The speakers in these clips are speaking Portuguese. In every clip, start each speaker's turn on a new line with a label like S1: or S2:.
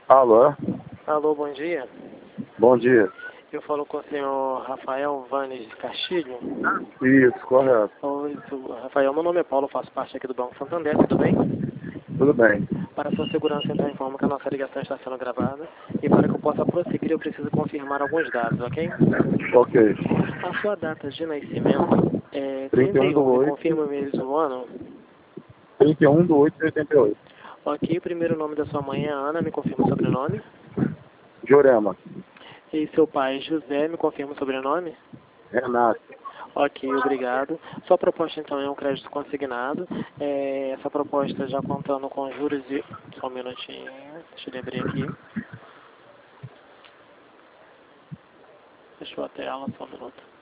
S1: Alô?
S2: Alô, bom dia.
S1: Bom dia.
S2: Eu falo com o senhor Rafael Vanes Castilho.
S1: Isso, correto.
S2: Oi, Rafael, meu nome é Paulo, faço parte aqui do Banco Santander, tudo bem?
S1: Tudo bem.
S2: Para sua segurança, então, informo que a nossa ligação está sendo gravada e para que eu possa prosseguir, eu preciso confirmar alguns dados, ok?
S1: Ok.
S2: A sua data de nascimento é
S1: 31 do
S2: 31, me
S1: 8,
S2: confirma mesmo o ano?
S1: 31 do 8 de 88.
S2: Ok, o primeiro nome da sua mãe é Ana, me confirma o sobrenome?
S1: Jurema.
S2: E seu pai, José, me confirma o sobrenome?
S1: Renato.
S2: Ok, obrigado. Sua proposta, então, é um crédito consignado. Essa proposta já contando com juros e... Só um minutinho, deixa eu abrir aqui. Fechou a tela, só um minuto.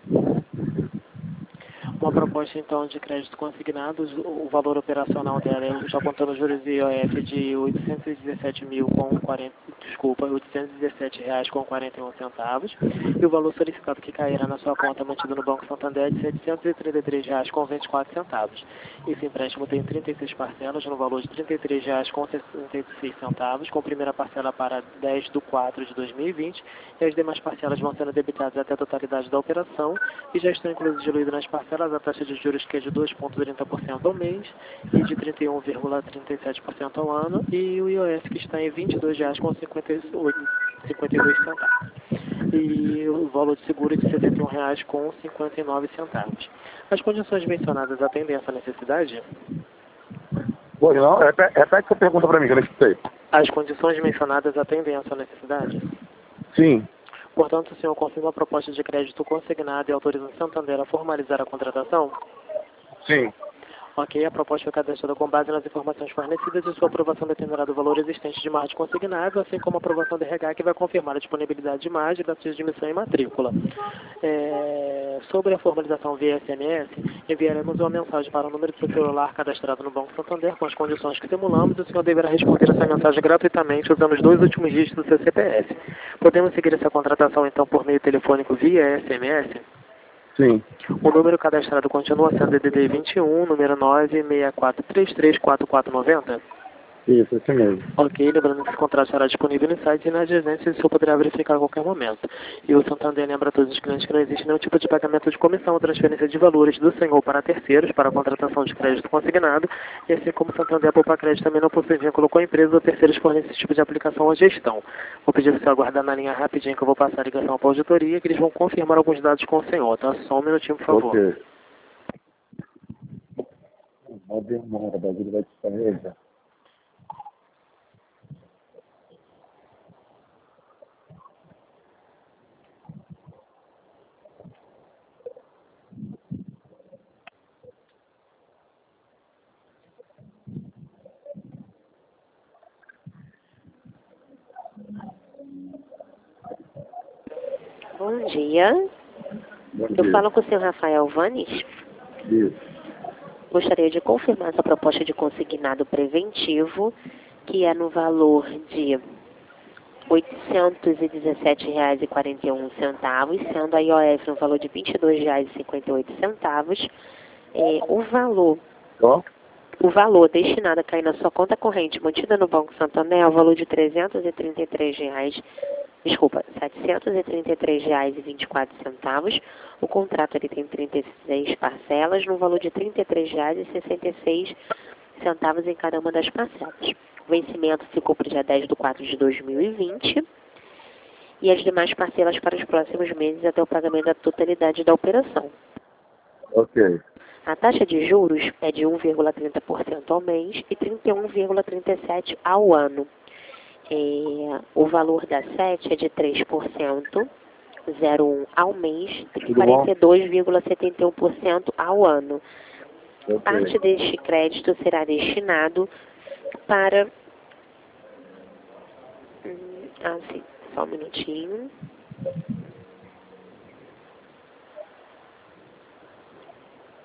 S2: Uma proposta, então, de crédito consignado, o valor operacional dela, já contando juros e IOF, de 817 mil com 40, desculpa, 817 reais com 41 centavos, e o valor solicitado que cairá na sua conta mantido no Banco Santander é de 733 reais com 24 centavos. Esse empréstimo tem 36 parcelas no valor de 33 reais com 66 centavos, com primeira parcela para 10/4 de 2020, e as demais parcelas vão sendo debitadas até a totalidade da operação, e já estão incluídas nas parcelas a taxa de juros, que é de 2,30% ao mês e de 31,37% ao ano, e o IOF, que está em R$ 22,52 centavos. E o valor de seguro é de R$ 71,59 centavos. As condições mencionadas atendem essa necessidade?
S1: Oi, não? Repete essa pergunta pra mim, que eu não escutei.
S2: As condições mencionadas atendem essa necessidade?
S1: Sim.
S2: Portanto, o senhor confirma a proposta de crédito consignada e autoriza o Santander a formalizar a contratação?
S1: Sim.
S2: Ok, a proposta foi cadastrada com base nas informações fornecidas e sua aprovação dependerá do valor existente de margem consignado, assim como a aprovação do RH, que vai confirmar a disponibilidade de margem, datas de admissão e matrícula. Sobre a formalização via SMS, enviaremos uma mensagem para o número do seu celular cadastrado no Banco Santander com as condições que simulamos, e o senhor deverá responder essa mensagem gratuitamente usando os 2 últimos dígitos do seu CPF. Podemos seguir essa contratação, então, por meio telefônico via SMS?
S1: Sim.
S2: O número cadastrado continua sendo DDD 21, número 964334490.
S1: Isso, esse mesmo.
S2: Ok, lembrando que esse contrato estará disponível no site e na agência, e o senhor poderá verificar a qualquer momento. E o Santander lembra a todos os clientes que não existe nenhum tipo de pagamento de comissão ou transferência de valores do senhor para terceiros para a contratação de crédito consignado, e assim como o Santander Poupa Crédito também não possui vínculo com a empresa ou terceiros fornecem esse tipo de aplicação ou gestão. Vou pedir para você aguardar na linha rapidinho que eu vou passar a ligação para a auditoria, que eles vão confirmar alguns dados com o senhor, tá? Só um minutinho, por favor.
S1: Ok. Vai demora, o bagulho vai descarregar.
S3: Bom dia.
S1: Bom
S3: Eu
S1: dia.
S3: falo com o senhor Rafael Vanes.
S1: Isso.
S3: Gostaria de confirmar essa proposta de consignado preventivo, que é no valor de R$ 817,41, sendo a IOF no valor de R$ 22,58.
S1: Ó?
S3: O valor destinado a cair na sua conta corrente mantida no Banco Santander é o valor de R$ 333 reais, desculpa, R$ 733,24. O contrato ele tem 36 parcelas no valor de R$ 33,66 em cada uma das parcelas. O vencimento ficou para o dia 10/4 de 2020 e as demais parcelas para os próximos meses até o pagamento da totalidade da operação.
S1: Ok.
S3: A taxa de juros é de 1,30% ao mês e 31,37% ao ano. O valor da SET é de 3%, 0,1% ao mês e
S1: Tudo bom?
S3: 42,71% ao ano.
S1: Ok.
S3: Parte deste crédito será destinado para... sim, só um minutinho.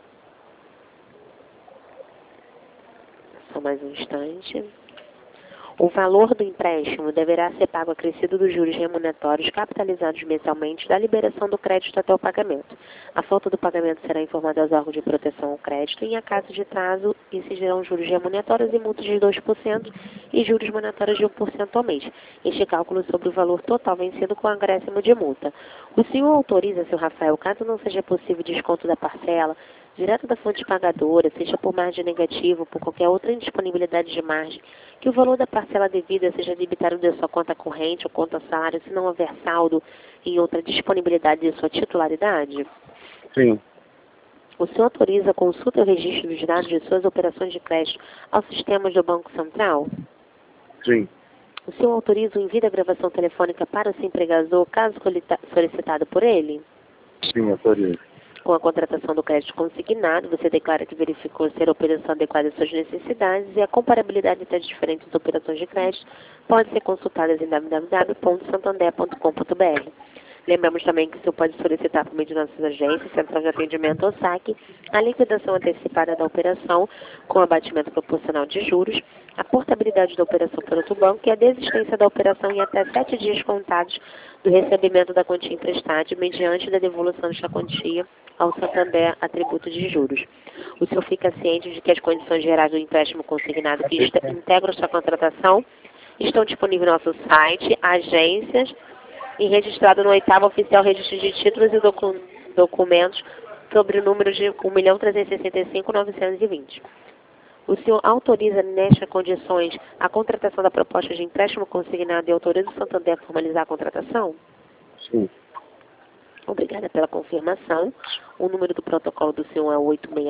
S3: Só mais um instante. O valor do empréstimo deverá ser pago acrescido dos juros remuneratórios capitalizados mensalmente da liberação do crédito até o pagamento. A falta do pagamento será informada aos órgãos de proteção ao crédito e, em caso de atraso, incidirão juros remuneratórios e multas de 2% e juros monetários de 1% ao mês. Este cálculo sobre o valor total vencido com acréscimo de multa. O senhor autoriza, seu Rafael, caso não seja possível desconto da parcela, direto da fonte pagadora, seja por margem negativa ou por qualquer outra indisponibilidade de margem, que o valor da parcela devida seja debitado da sua conta corrente ou conta salário, se não houver saldo em outra disponibilidade de sua titularidade?
S1: Sim.
S3: O senhor autoriza a consulta e o registro dos dados de suas operações de crédito aos sistemas do Banco Central?
S1: Sim.
S3: O senhor autoriza o envio da gravação telefônica para o seu empregador, caso solicitado por ele?
S1: Sim, autorizo.
S3: Com a contratação do crédito consignado, você declara que verificou ser a operação adequada às suas necessidades e a comparabilidade entre as diferentes operações de crédito pode ser consultada em www.santander.com.br. Lembramos também que o senhor pode solicitar por meio de nossas agências, Central de Atendimento ou SAC, a liquidação antecipada da operação com abatimento proporcional de juros, a portabilidade da operação por outro banco e a desistência da operação em até 7 dias contados do recebimento da quantia emprestada, mediante da devolução desta quantia ao Santander a tributo de juros. O senhor fica ciente de que as condições gerais do empréstimo consignado que integram sua contratação estão disponíveis no nosso site, agências, e registrado no 8º Oficial Registro de Títulos e Documentos sobre o número de 1.365.920. O senhor autoriza, nestas condições, a contratação da proposta de empréstimo consignado e autoriza o Santander a formalizar a contratação?
S1: Sim.
S3: Obrigada pela confirmação. O número do protocolo do senhor é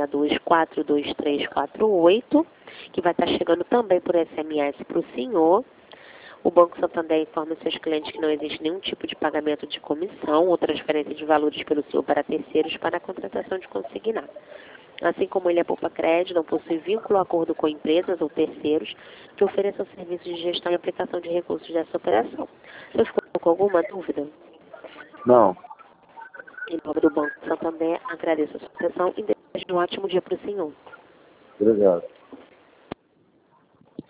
S3: 862-42348, que vai estar chegando também por SMS para o senhor. O Banco Santander informa seus clientes que não existe nenhum tipo de pagamento de comissão ou transferência de valores pelo senhor para terceiros para a contratação de consignado. Assim como ele é poupa crédito, não possui vínculo ou acordo com empresas ou terceiros que ofereçam serviços de gestão e aplicação de recursos dessa operação. O senhor ficou com alguma dúvida?
S1: Não.
S3: Em nome do Banco Santander, agradeço a sua atenção e desejo um ótimo dia para o senhor.
S1: Obrigado.